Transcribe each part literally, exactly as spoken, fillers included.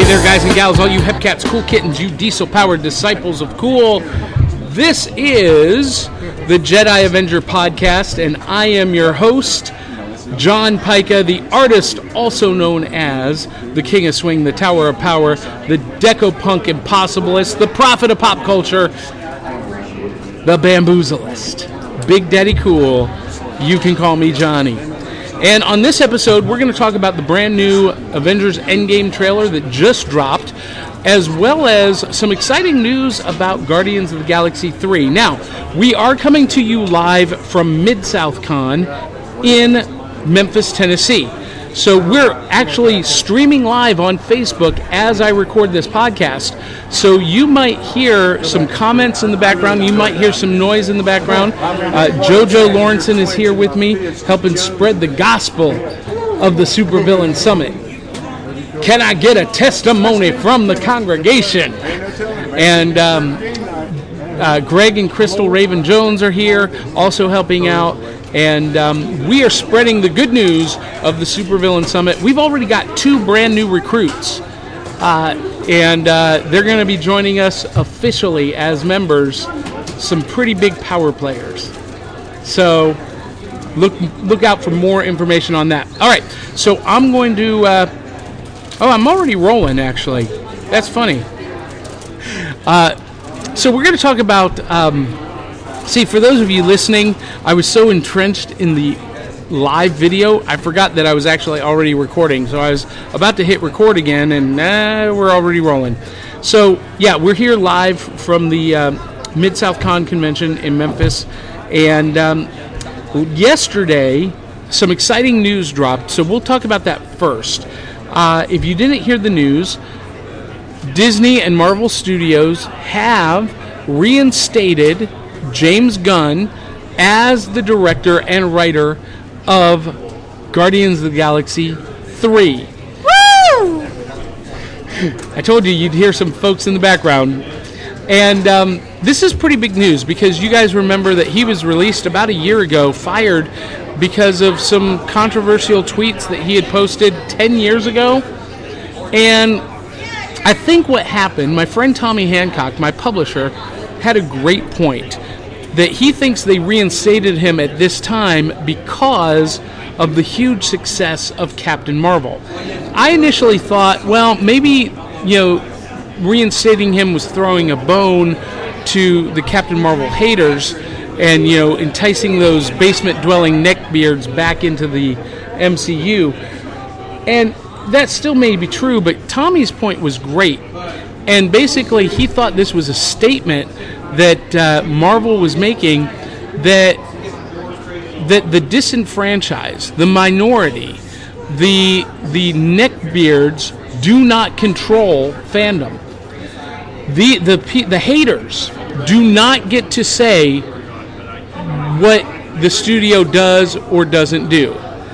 there, guys and gals, all you Hepcats, cool kittens, you diesel-powered disciples of cool. This is the Jedi Avenger podcast, and I am your host, John Pica, the artist also known as the King of Swing, the Tower of Power, the Deco-Punk Impossibilist, the Prophet of Pop Culture, the Bamboozleist. Big Daddy Cool, you can call me Johnny. And on this episode, we're going to talk about the brand new Avengers Endgame trailer that just dropped, as well as some exciting news about Guardians of the Galaxy three. Now, we are coming to you live from Mid-South Con in Memphis, Tennessee. So we're actually streaming live on Facebook as I record this podcast. So you might hear some comments in the background. You might hear some noise in the background. Uh, JoJo Lawrenson is here with me, helping spread the gospel of the Supervillain Summit. Can I get a testimony from the congregation? And um, uh, Greg and Crystal Raven Jones are here, also helping out. And um, we are spreading the good news of the Supervillain Summit. We've already got two brand new recruits, uh, and uh, they're going to be joining us officially as members, some pretty big power players. So look look out for more information on that. All right, so I'm going to... Uh, oh, I'm already rolling, actually. That's funny. Uh, so we're going to talk about... Um, See, for those of you listening, I was so entrenched in the live video, I forgot that I was actually already recording. So I was about to hit record again, and uh, we're already rolling. So, yeah, we're here live from the uh, Mid-South Con Convention in Memphis. And um, yesterday, some exciting news dropped, so we'll talk about that first. Uh, if you didn't hear the news, Disney and Marvel Studios have reinstated James Gunn as the director and writer of Guardians of the Galaxy three. Woo! I told you you'd hear some folks in the background. And um, this is pretty big news because you guys remember that he was released about a year ago, fired because of some controversial tweets that he had posted ten years ago. And I think what happened, my friend Tommy Hancock, my publisher, had a great point. That he thinks they reinstated him at this time because of the huge success of Captain Marvel. I initially thought, well, maybe, you know, reinstating him was throwing a bone to the Captain Marvel haters and, you know, enticing those basement-dwelling neckbeards back into the M C U. And that still may be true, but Tommy's point was great. And basically, he thought this was a statement that uh, Marvel was making that that the disenfranchised, the minority, the the neckbeards do not control fandom. The the the haters do not get to say what the studio does or doesn't do.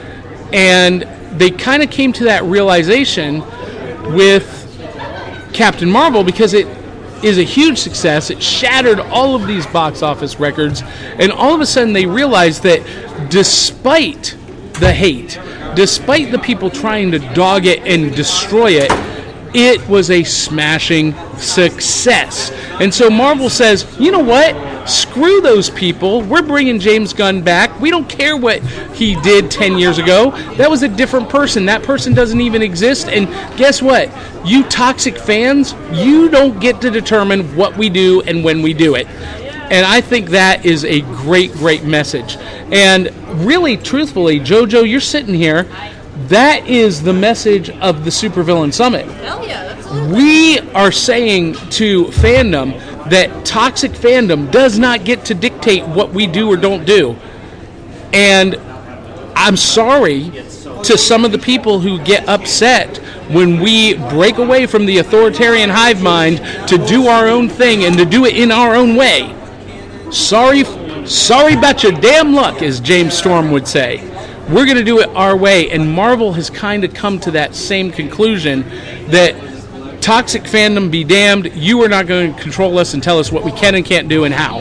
And they kind of came to that realization with Captain Marvel because it is a huge success. It shattered all of these box office records, and all of a sudden they realized that despite the hate, despite the people trying to dog it and destroy it, it was a smashing success. And so Marvel says, you know what? Screw those people. We're bringing James Gunn back. We don't care what he did ten years ago. That was a different person. That person doesn't even exist. And guess what? You toxic fans, you don't get to determine what we do and when we do it. And I think that is a great, great message. And really, truthfully, JoJo, you're sitting here. That is the message of the Supervillain Summit. Hell yeah, absolutely. We are saying to fandom that toxic fandom does not get to dictate what we do or don't do. And I'm sorry to some of the people who get upset when we break away from the authoritarian hive mind to do our own thing and to do it in our own way. Sorry, sorry about your damn luck, as James Storm would say. We're going to do it our way, and Marvel has kind of come to that same conclusion that toxic fandom be damned, you are not going to control us and tell us what we can and can't do and how.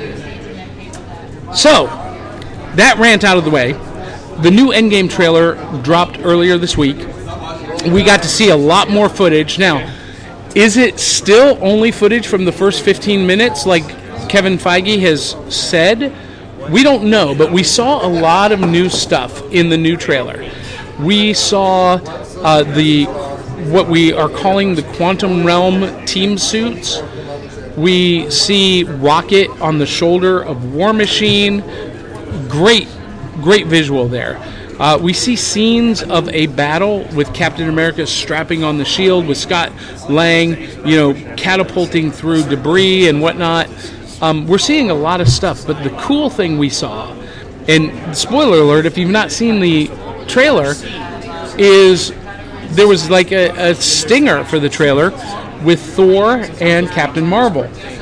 So, that rant out of the way. The new Endgame trailer dropped earlier this week. We got to see a lot more footage. Now, Is it still only footage from the first fifteen minutes, like Kevin Feige has said? We don't know, but we saw a lot of new stuff in the new trailer. We saw uh, the what we are calling the Quantum Realm team suits. We see Rocket on the shoulder of War Machine. Great, great visual there. Uh, we see scenes of a battle with Captain America strapping on the shield, with Scott Lang, you know, catapulting through debris and whatnot. Um, we're seeing a lot of stuff, but the cool thing we saw, and spoiler alert, if you've not seen the trailer, is there was like a, a stinger for the trailer with Thor and Captain Marvel.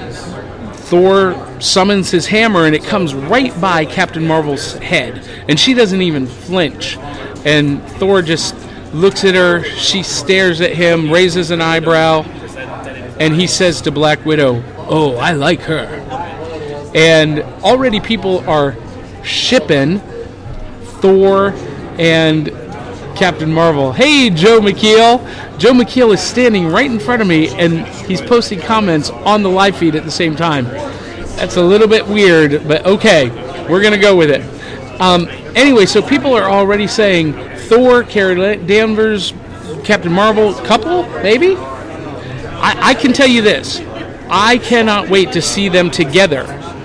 Thor summons his hammer and it comes right by Captain Marvel's head, and she doesn't even flinch. And Thor just looks at her, she stares at him, raises an eyebrow, and he says to Black Widow, "Oh, I like her." And already people are shipping Thor and Captain Marvel. Hey, Joe McKeel. Joe McKeel is standing right in front of me, and he's posting comments on the live feed at the same time. That's a little bit weird, but okay, we're going to go with it. Um, anyway, so people are already saying Thor, Carol Danvers, Captain Marvel, couple, maybe? I, I can tell you this. I cannot wait to see them together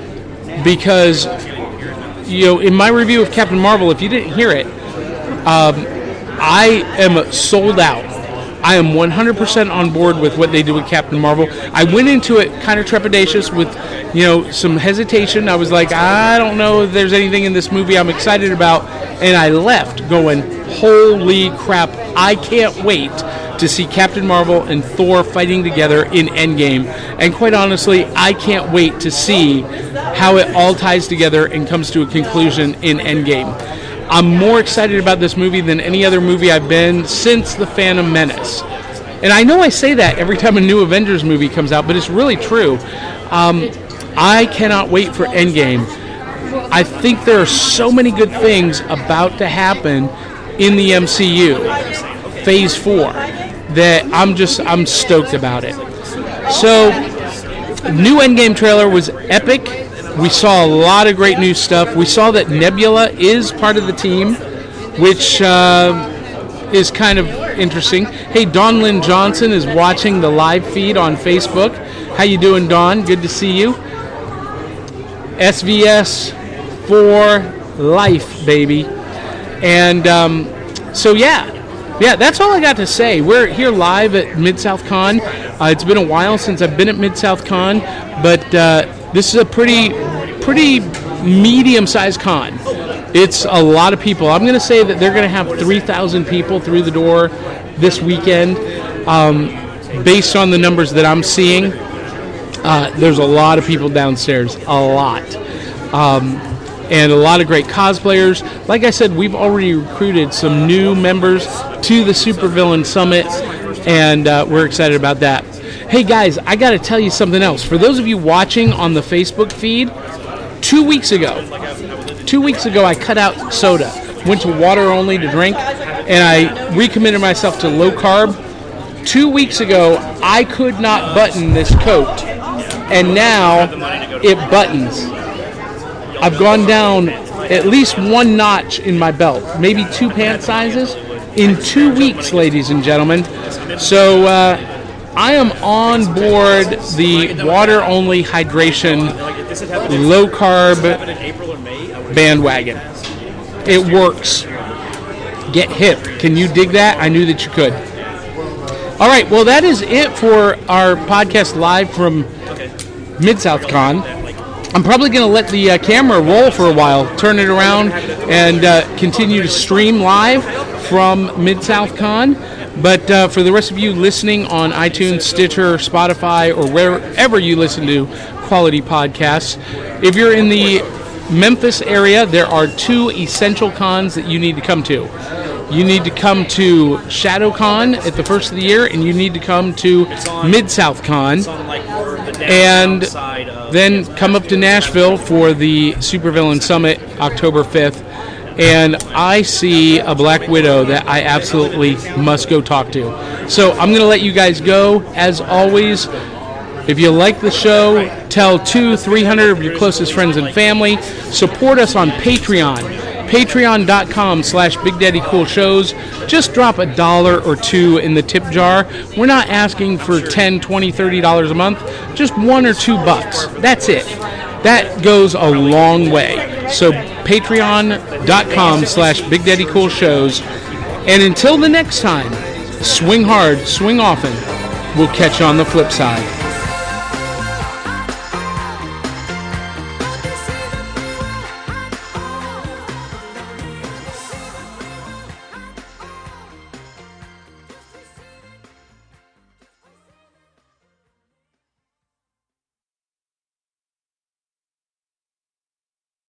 because, you know, in my review of Captain Marvel, if you didn't hear it, um, I am sold out. I am one hundred percent on board with what they do with Captain Marvel. I went into it kind of trepidatious with, you know, some hesitation. I was like, I don't know if there's anything in this movie I'm excited about. And I left going, holy crap, I can't wait to see Captain Marvel and Thor fighting together in Endgame. And quite honestly, I can't wait to see how it all ties together and comes to a conclusion in Endgame. I'm more excited about this movie than any other movie I've been since The Phantom Menace. And I know I say that every time a new Avengers movie comes out, but it's really true. Um, I cannot wait for Endgame. I think there are so many good things about to happen in the M C U, Phase four, that I'm just, I'm stoked about it. So, new Endgame trailer was epic. We saw a lot of great new stuff. We saw that Nebula is part of the team, which uh, is kind of interesting. Hey, Dawn Lynn Johnson is watching the live feed on Facebook. How you doing, Dawn? Good to see you. S V S for life, baby. And um, so, yeah. Yeah, that's all I got to say. We're here live at Mid-South Con. Uh, it's been a while since I've been at Mid-South Con, but uh, this is a pretty, pretty medium-sized con. It's a lot of people. I'm going to say that they're going to have three thousand people through the door this weekend, um, based on the numbers that I'm seeing. Uh, there's a lot of people downstairs, a lot. Um, and a lot of great cosplayers. Like I said, we've already recruited some new members to the Supervillain Summit, and uh, we're excited about that. Hey guys, I got to tell you something else. For those of you watching on the Facebook feed, two weeks ago, two weeks ago I cut out soda, went to water only to drink, and I recommitted myself to low carb. Two weeks ago, I could not button this coat, and now it buttons. I've gone down at least one notch in my belt, maybe two pant sizes, in two weeks, ladies and gentlemen. So uh, I am on board the water-only hydration, low-carb bandwagon. It works. Get hip. Can you dig that? I knew that you could. All right, well, that is it for our podcast live from Mid-South Con. I'm probably going to let the uh, camera roll for a while, turn it around, and uh, continue to stream live from Mid-South Con. But uh, for the rest of you listening on iTunes, Stitcher, Spotify, or wherever you listen to quality podcasts, if you're in the Memphis area, there are two essential cons that you need to come to. You need to come to ShadowCon at the first of the year, and you need to come to Mid-South Con, and then come up to Nashville for the Supervillain Summit October fifth. and I see a Black Widow that I absolutely must go talk to. So I'm going to let you guys go. As always, if you like the show, tell two, three hundred of your closest friends and family. Support us on Patreon. Patreon.com slash Big Daddy Cool Shows. Just drop a dollar or two in the tip jar. We're not asking for ten, twenty, thirty dollars a month. Just one or two bucks. That's it. That goes a long way. So patreon.com slash Big Daddy Cool Shows. And until the next time, swing hard, swing often. We'll catch you on the flip side.